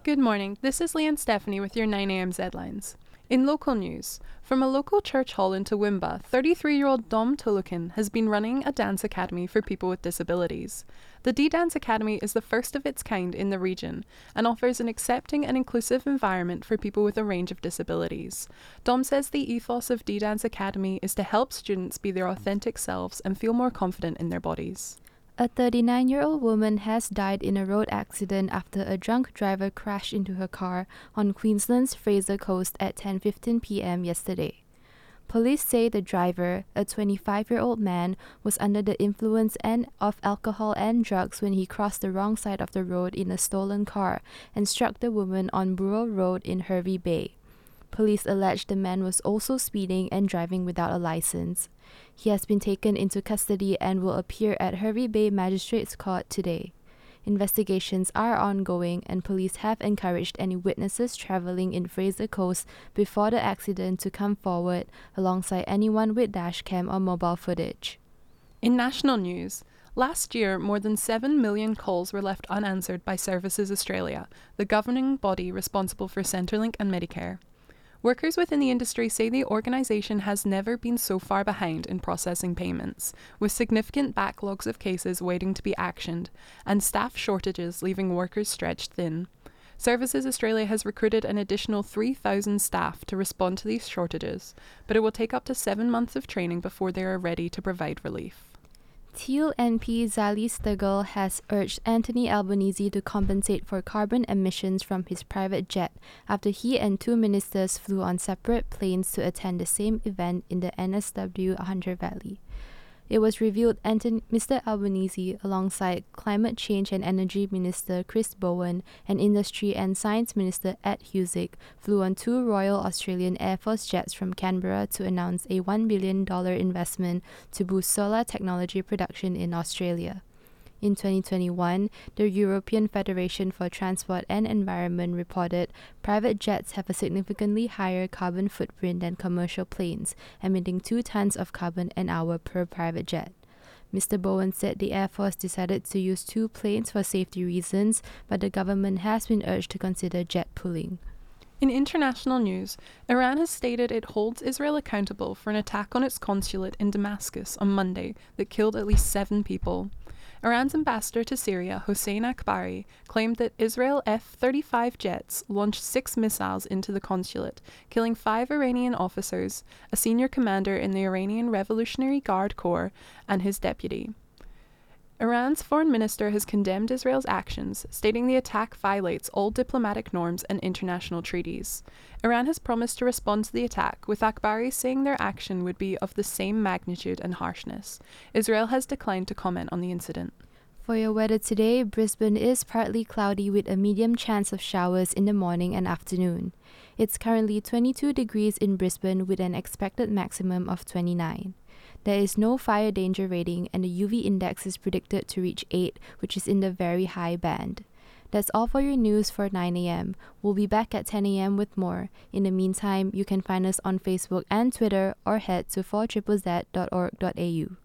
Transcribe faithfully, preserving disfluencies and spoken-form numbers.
Good morning, this is Leanne Stephanie with your nine a.m. Zlines. In local news, from a local church hall in Toowoomba, thirty-three-year-old Dom Tulukin has been running a dance academy for people with disabilities. The D-Dance Academy is the first of its kind in the region and offers an accepting and inclusive environment for people with a range of disabilities. Dom says the ethos of D-Dance Academy is to help students be their authentic selves and feel more confident in their bodies. A thirty-nine-year-old woman has died in a road accident after a drunk driver crashed into her car on Queensland's Fraser Coast at ten fifteen p.m. yesterday. Police say the driver, a twenty-five-year-old man, was under the influence and of alcohol and drugs when he crossed the wrong side of the road in a stolen car and struck the woman on Burrell Road in Hervey Bay. Police allege the man was also speeding and driving without a license. He has been taken into custody and will appear at Hervey Bay Magistrates Court today. Investigations are ongoing and police have encouraged any witnesses travelling in Fraser Coast before the accident to come forward alongside anyone with dashcam or mobile footage. In national news, last year more than seven million calls were left unanswered by Services Australia, the governing body responsible for Centrelink and Medicare. Workers within the industry say the organisation has never been so far behind in processing payments, with significant backlogs of cases waiting to be actioned and staff shortages leaving workers stretched thin. Services Australia has recruited an additional three thousand staff to respond to these shortages, but it will take up to seven months of training before they are ready to provide relief. Teal M P Zali Steggall has urged Anthony Albanese to compensate for carbon emissions from his private jet after he and two ministers flew on separate planes to attend the same event in the N S W Hunter Valley. It was revealed Anthony, Mister Albanese, alongside Climate Change and Energy Minister Chris Bowen and Industry and Science Minister Ed Husic, flew on two Royal Australian Air Force jets from Canberra to announce a one billion dollars investment to boost solar technology production in Australia. In twenty twenty-one, the European Federation for Transport and Environment reported private jets have a significantly higher carbon footprint than commercial planes, emitting two tons of carbon an hour per private jet. Mister Bowen said the Air Force decided to use two planes for safety reasons, but the government has been urged to consider jet pooling. In international news, Iran has stated it holds Israel accountable for an attack on its consulate in Damascus on Monday that killed at least seven people. Iran's ambassador to Syria, Hossein Akbari, claimed that Israel F thirty-five jets launched six missiles into the consulate, killing five Iranian officers, a senior commander in the Iranian Revolutionary Guard Corps, and his deputy. Iran's foreign minister has condemned Israel's actions, stating the attack violates all diplomatic norms and international treaties. Iran has promised to respond to the attack, with Akbari saying their action would be of the same magnitude and harshness. Israel has declined to comment on the incident. For your weather today, Brisbane is partly cloudy with a medium chance of showers in the morning and afternoon. It's currently twenty-two degrees in Brisbane with an expected maximum of twenty-nine. There is no fire danger rating and the U V index is predicted to reach eight, which is in the very high band. That's all for your news for nine a.m. We'll be back at ten a.m. with more. In the meantime, you can find us on Facebook and Twitter or head to four Z Z Z dot org dot a u.